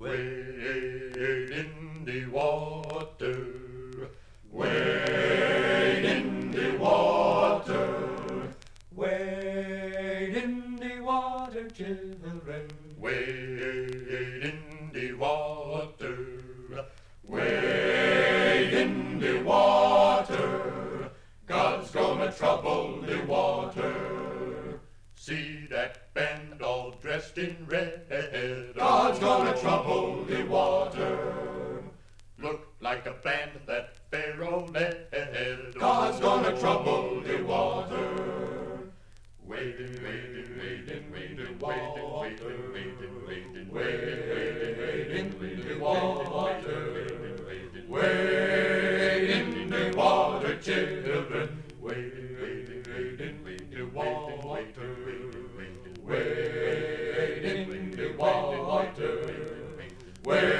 Wade in the water, wade in the water, Wade in the water, children. wade in the water, wade in the water. God's gonna trouble the water. See that band all dressed in red. God's gonna trouble the water. Look like a band that Pharaoh led. God's gonna trouble the water. Wading, wading, wading, wading, wading, wading, wading, wading, wading, wading, the water. Wade in the water, children. Wading, wading, wading, wading, the water. Wade in the water. Wade